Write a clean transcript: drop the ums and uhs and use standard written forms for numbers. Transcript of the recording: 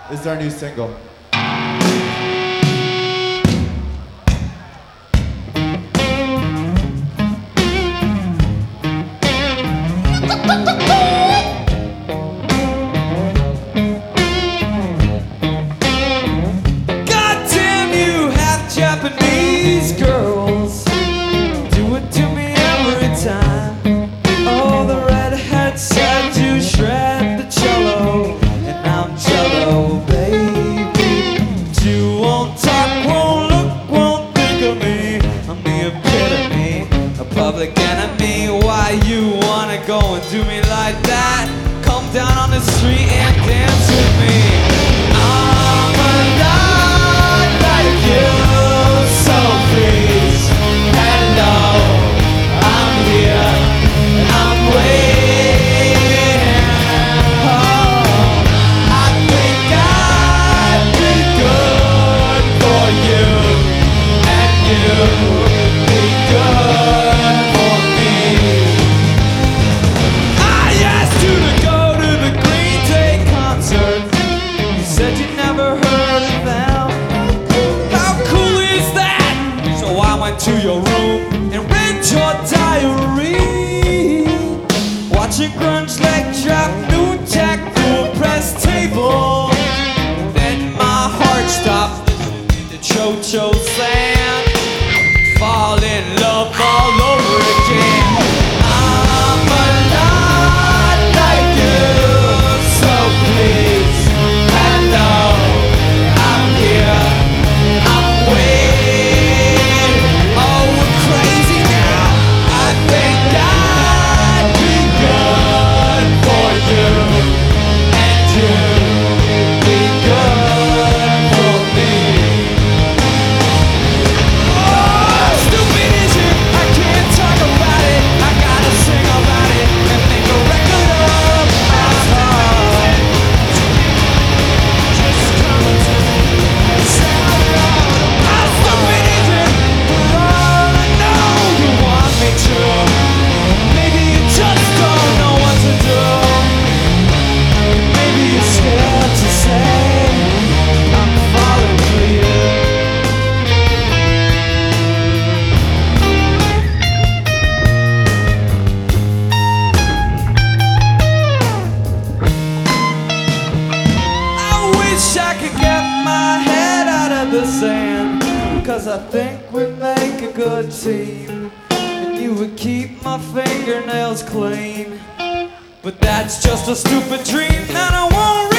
is our new single. Goddamn you half Japanese girls, do it to me every time. Oh, the redhead said to shred the cello, and I'm cello, baby. Two won't talk, won't look, won't think of me. I'm the epitome, a public enemy. Why you wanna go and do me like that? Come down on the street and dance with me. I'm alive like you, so please, hello, I'm here, and I'm waiting. Oh, I think I'd be good for you, and you'd be good for me. I asked you to go to the Green Day concert. You said you never heard of them. How cool is that? So I went to your room and read your diary. Watching grunge leg drop, new jack through a press table. Then my heart stopped listening to Cho-Cho Sand. Fall in love all over again. I'm alive like you, so please, hello, I'm here, I'm waiting. Oh, we're crazy now. I think I'd be good for you, and you'd be good for me. Oh, stupid is it? I can't talk about it. I gotta sing about it and make a record of my heart. Just come to me and say how stupid is it? For all I know, you want me to. Maybe you just don't know what to do. Maybe you're scared to say I'm falling for you. I wish I could get my head out of the sand, 'cause I think we'd make a good team, and you would keep my fingernails clean. But that's just a stupid dream that I won't